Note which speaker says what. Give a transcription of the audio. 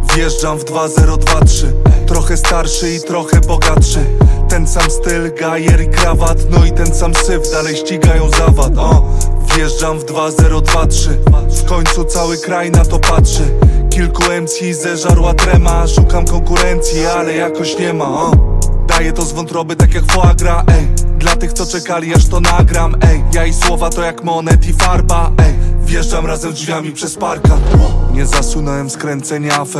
Speaker 1: Wjeżdżam w 2023, trochę starszy i trochę bogatszy. Ten sam styl, gajer i krawat, no i ten sam syf, dalej ścigają zawad. Wjeżdżam w 2023, w końcu cały kraj na to patrzy. Kilku MC zeżarła trema, szukam konkurencji, ale jakoś nie ma. Daję to z wątroby tak jak foie gras, ej. Dla tych co czekali aż to nagram, ej. Ja i słowa to jak monet i farba, ej. Wjeżdżam razem drzwiami przez parka. Nie zasunąłem skręcenia afer.